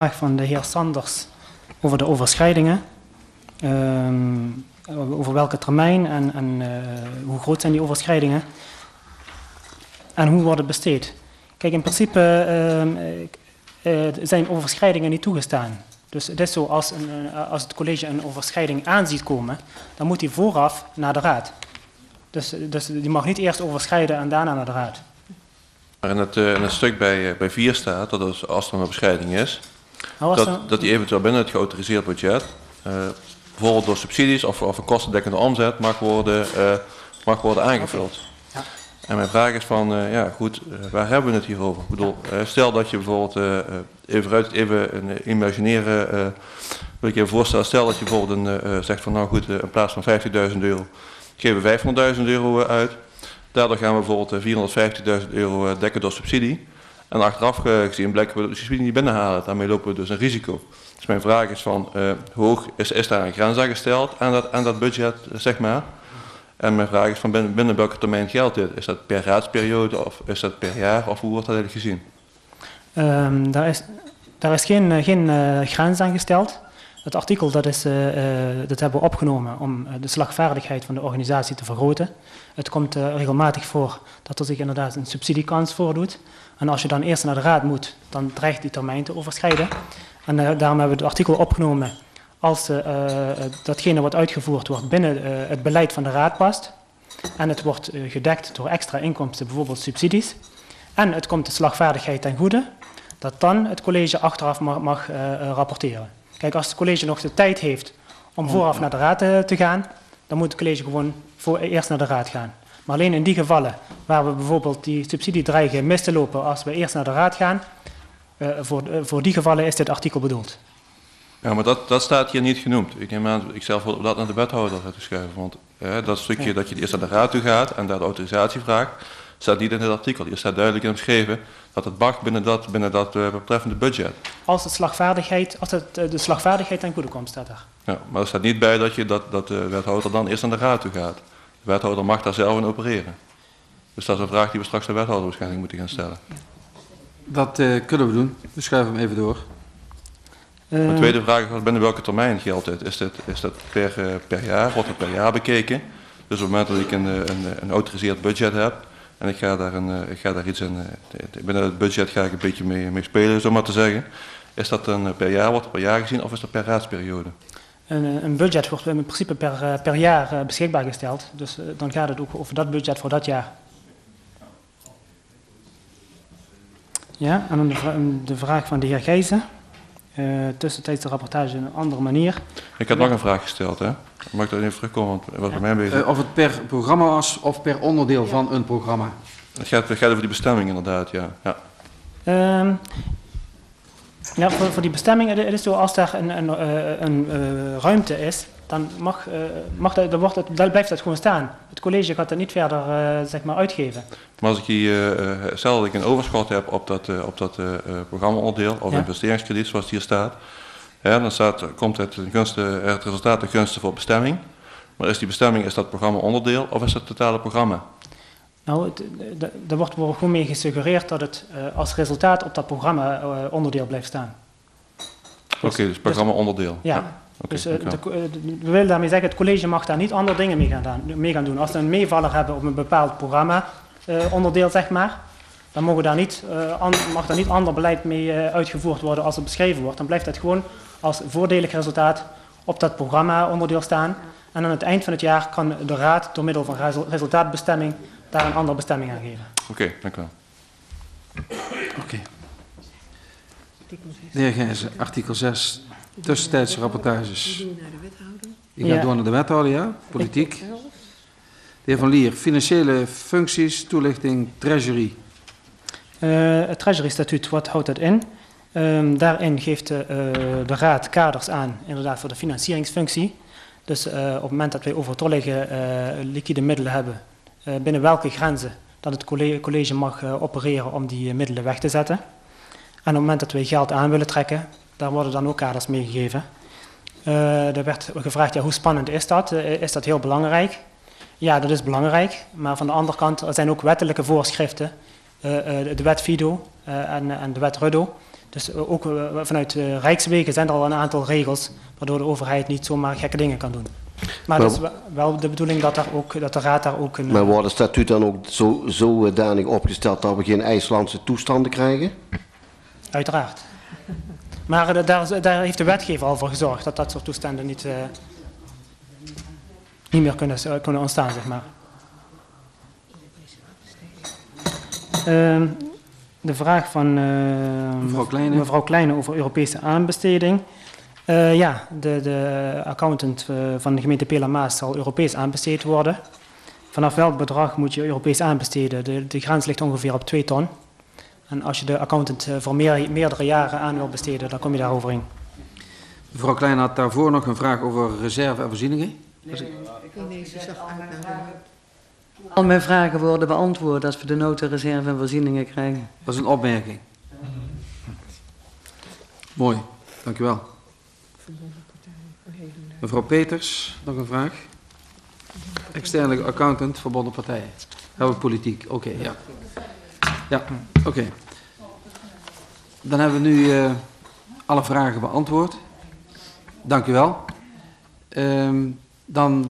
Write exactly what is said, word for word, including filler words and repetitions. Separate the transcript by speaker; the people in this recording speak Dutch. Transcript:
Speaker 1: vraag van de heer Sanders over de overschrijdingen. Um, over welke termijn en, en uh, hoe groot zijn die overschrijdingen en hoe wordt het besteed. Kijk, in principe uh, uh, zijn overschrijdingen niet toegestaan. Dus het is zo, als, een, als het college een overschrijding aanziet komen, dan moet die vooraf naar de raad. Dus, dus die mag niet eerst overschrijden en daarna naar de raad.
Speaker 2: Maar in het, uh, in het stuk bij, bij vier staat dat als, als er een overschrijding is,
Speaker 1: nou,
Speaker 2: dat,
Speaker 1: dan...
Speaker 2: dat die eventueel binnen het geautoriseerd budget, uh, bijvoorbeeld door subsidies of, of een kostendekkende omzet, mag worden, uh, mag worden aangevuld. Okay. Ja. En mijn vraag is van, uh, ja goed, uh, waar hebben we het hier over? Ik bedoel, uh, stel dat je bijvoorbeeld, uh, even, uit, even een imagineren, uh, wil ik je voorstellen, stel dat je bijvoorbeeld een, uh, zegt van nou goed, uh, in plaats van vijftigduizend euro, geven we vijfhonderdduizend euro uit. Daardoor gaan we bijvoorbeeld vierhonderdvijftigduizend euro dekken door subsidie. En achteraf gezien blijken we de subsidie niet binnenhalen. Daarmee lopen we dus een risico. Dus mijn vraag is van, uh, hoog is, is daar een grens aan gesteld aan dat, aan dat budget, zeg maar? En mijn vraag is van binnen, binnen welke termijn geldt dit? Is dat per raadsperiode of is dat per jaar of hoe wordt dat eigenlijk gezien?
Speaker 1: Um, daar, is, daar is geen, geen uh, grens aan gesteld. Het artikel dat, is, uh, uh, dat hebben we opgenomen om uh, de slagvaardigheid van de organisatie te vergroten. Het komt uh, regelmatig voor dat er zich inderdaad een subsidiekans voordoet. En als je dan eerst naar de raad moet, dan dreigt die termijn te overschrijden. En uh, daarom hebben we het artikel opgenomen als uh, uh, datgene wat uitgevoerd wordt binnen uh, het beleid van de raad past. En het wordt uh, gedekt door extra inkomsten, bijvoorbeeld subsidies. En het komt de slagvaardigheid ten goede, dat dan het college achteraf mag, mag uh, uh, rapporteren. Kijk, als het college nog de tijd heeft om vooraf naar de raad te, te gaan, dan moet het college gewoon voor, eerst naar de raad gaan. Maar alleen in die gevallen waar we bijvoorbeeld die subsidie dreigen mis te lopen als we eerst naar de raad gaan, uh, voor, uh, voor die gevallen is dit artikel bedoeld.
Speaker 2: Ja, maar dat, dat staat hier niet genoemd. Ik neem aan, ik zelf wil dat naar de wethouder te schuiven. Want eh, dat stukje ja. dat je eerst naar de raad toe gaat en daar de autorisatie vraagt, staat niet in het artikel. Hier staat duidelijk in omschreven dat het mag binnen dat, binnen dat uh, betreffende budget.
Speaker 1: Als, het slagvaardigheid, als het, uh, de slagvaardigheid ten goede komt, staat er.
Speaker 2: Ja, maar er staat niet bij dat, je, dat, dat de wethouder dan eerst naar de raad toe gaat. De wethouder mag daar zelf in opereren. Dus dat is een vraag die we straks de wethouder waarschijnlijk moeten gaan stellen.
Speaker 3: Dat uh, kunnen we doen. We schuiven hem even door.
Speaker 2: Uh, de tweede vraag is, binnen welke termijn geldt dit? Is, dit, is dat per, uh, per jaar? Wordt het per jaar bekeken? Dus op het moment dat ik een, een, een autoriseerd budget heb en ik ga daar, een, uh, ik ga daar iets in, uh, binnen het budget ga ik een beetje mee, mee spelen, zo maar te zeggen. Is dat dan uh, per jaar, wordt het per jaar gezien of is dat per raadsperiode?
Speaker 1: Een, een budget wordt in principe per, per jaar uh, beschikbaar gesteld. Dus uh, dan gaat het ook over dat budget voor dat jaar. Ja, en dan de, vra de vraag van de heer Gijzen. Uh, tussentijds de rapportage op een andere manier.
Speaker 2: Ik had nog een vraag gesteld, hè? Mag ik daar even terugkomen, want wat bij mij bezig.
Speaker 3: Uh, of het per programma was of per onderdeel van een programma?
Speaker 2: Het gaat, het gaat over die bestemming inderdaad, ja. ja.
Speaker 1: Um, ja, voor, voor die bestemming, het is zo, als daar een, een, een, een uh, ruimte is, dan, mag, uh, mag dat, dan, wordt het, dan blijft dat gewoon staan. Het college gaat dat niet verder uh, zeg maar uitgeven.
Speaker 2: Maar als ik hier, uh, stel dat ik een overschot heb op dat, uh, op dat uh, programmaonderdeel of ja. investeringskrediet zoals het hier staat, ja, dan staat, komt het, gunste, het resultaat de gunsten voor bestemming. Maar is die bestemming, is dat programmaonderdeel of is dat het totale programma?
Speaker 1: Nou, daar wordt gewoon mee gesuggereerd dat het uh, als resultaat op dat programma uh, onderdeel blijft staan.
Speaker 2: Oké, okay, dus programma onderdeel.
Speaker 1: Ja, ja. Okay, dus uh, de, de, we willen daarmee zeggen, het college mag daar niet andere dingen mee gaan, mee gaan doen. Als we een meevaller hebben op een bepaald programma uh, onderdeel, zeg maar, dan mogen daar niet, uh, an, mag daar niet ander beleid mee uh, uitgevoerd worden als het beschreven wordt. Dan blijft het gewoon als voordelig resultaat op dat programma onderdeel staan. En aan het eind van het jaar kan de raad door middel van resultaatbestemming daar een andere bestemming aan geven.
Speaker 2: Oké, okay, dank u wel.
Speaker 3: Oké. Okay. De heer Gijzen, artikel zes, tussentijdse rapportages. Die naar de wethouder. Die gaat ja. door naar de wethouder, ja? Politiek. De heer Van Lier, financiële functies, toelichting, treasury.
Speaker 1: Uh, het treasury-statuut, wat houdt dat in? Um, daarin geeft de, uh, de raad kaders aan, inderdaad, voor de financieringsfunctie. Dus uh, op het moment dat wij overtollige uh, liquide middelen hebben, uh, binnen welke grenzen dat het college, college mag uh, opereren om die uh, middelen weg te zetten. En op het moment dat wij geld aan willen trekken, daar worden dan ook kaders meegegeven. Uh, er werd gevraagd, ja, hoe spannend is dat? Uh, is dat heel belangrijk? Ja, dat is belangrijk. Maar van de andere kant, er zijn ook wettelijke voorschriften. Uh, uh, de wet FIDO uh, en, en de wet RUDO. Dus ook vanuit uh, Rijkswegen zijn er al een aantal regels waardoor de overheid niet zomaar gekke dingen kan doen. Maar, maar het is wel de bedoeling dat, daar ook, dat de raad daar ook een...
Speaker 4: Maar wordt het statuut dan ook zo, zodanig opgesteld dat we geen IJslandse toestanden krijgen?
Speaker 1: Uiteraard. Maar uh, daar, daar heeft de wetgever al voor gezorgd dat dat soort toestanden niet, uh, niet meer kunnen, uh, kunnen ontstaan, zeg maar. Uh, de vraag van uh,
Speaker 3: mevrouw Kleine.
Speaker 1: mevrouw Kleine over Europese aanbesteding. Uh, ja, de, de accountant uh, van de gemeente Pela-Maas zal Europees aanbesteed worden. Vanaf welk bedrag moet je Europees aanbesteden? De, de grens ligt ongeveer op twee ton. En als je de accountant uh, voor meer, meerdere jaren aan wil besteden, dan kom je daar overeen.
Speaker 3: Mevrouw Klein had daarvoor nog een vraag over reserve en voorzieningen.
Speaker 5: Nee, ik wil deze zacht uitnodigen. Al mijn vragen worden beantwoord als we de notenreserve en voorzieningen krijgen.
Speaker 3: Dat is een opmerking. Mooi, dank u wel. Mevrouw Peters, nog een vraag? Externe accountant, verbonden partijen. Hebben we politiek? Oké, okay, ja. Ja, oké. Okay. Dan hebben we nu uh, alle vragen beantwoord. Dank u wel. Um, dan